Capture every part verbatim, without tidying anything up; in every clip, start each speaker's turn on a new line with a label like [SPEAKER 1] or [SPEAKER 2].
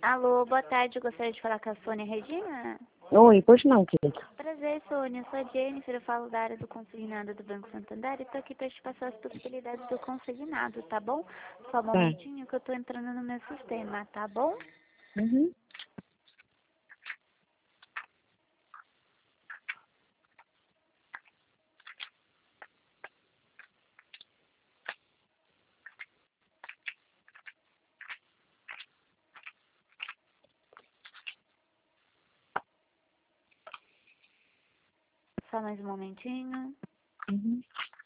[SPEAKER 1] Alô, boa tarde. Eu gostaria de falar com a Sônia Regina.
[SPEAKER 2] Oi, pois não, querido.
[SPEAKER 1] Prazer, Sônia. Eu sou a Jennifer, eu falo da área do consignado do Banco Santander e tô aqui para te passar as possibilidades do consignado, tá bom? Só um
[SPEAKER 2] Tá.
[SPEAKER 1] momentinho que eu tô entrando no meu sistema, tá bom?
[SPEAKER 2] Uhum.
[SPEAKER 1] Só mais um momentinho.
[SPEAKER 2] Uhum.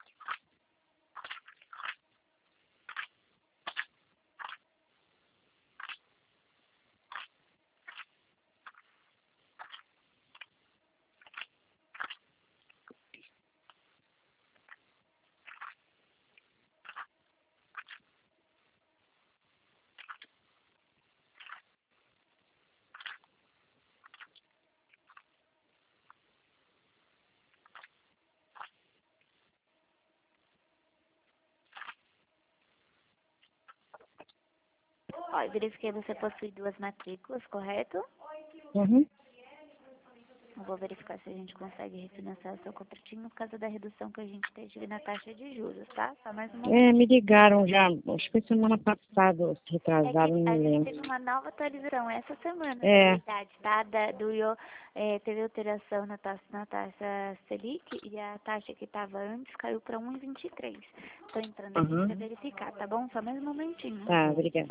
[SPEAKER 1] Ó, eu verifiquei que você possui duas matrículas, correto?
[SPEAKER 2] Uhum.
[SPEAKER 1] Eu vou verificar se a gente consegue refinanciar o seu contratinho por causa da redução que a gente teve na taxa de juros, tá? Só mais um
[SPEAKER 2] É,
[SPEAKER 1] momento.
[SPEAKER 2] me ligaram já, acho que foi semana passada, ou se
[SPEAKER 1] É que
[SPEAKER 2] retrasado, não
[SPEAKER 1] a
[SPEAKER 2] me
[SPEAKER 1] gente
[SPEAKER 2] lembro.
[SPEAKER 1] teve uma nova atualização essa semana, na
[SPEAKER 2] É.
[SPEAKER 1] verdade, tá? Da, do, IO, é, teve alteração na taxa, na taxa Selic e a taxa que estava antes caiu para um vírgula vinte e três. Estou entrando aqui para
[SPEAKER 2] Uhum.
[SPEAKER 1] verificar, tá bom? Só mais um momentinho.
[SPEAKER 2] Tá, obrigada.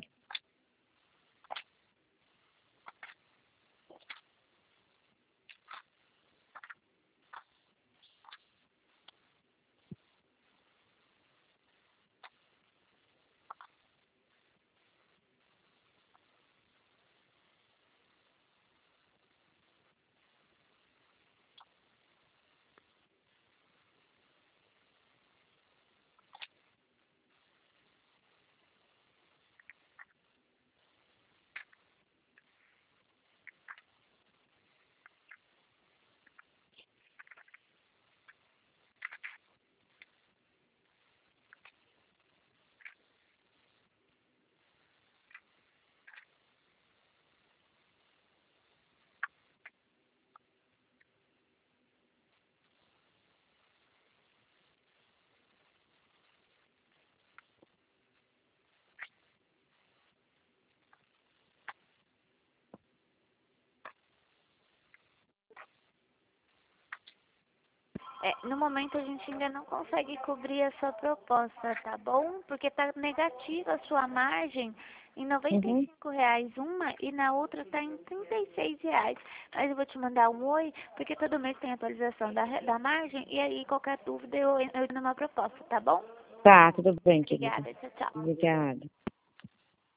[SPEAKER 1] É, no momento a gente ainda não consegue cobrir a sua proposta, tá bom? Porque tá negativa a sua margem em noventa e
[SPEAKER 2] Uhum.
[SPEAKER 1] cinco reais uma e na outra tá em trinta e seis reais. Mas eu vou te mandar um oi, porque todo mês tem atualização da, re- da margem e aí qualquer dúvida eu, eu dou uma proposta, tá bom?
[SPEAKER 2] Tá, tudo bem, querida.
[SPEAKER 1] Obrigada, tchau, tchau.
[SPEAKER 2] Obrigada.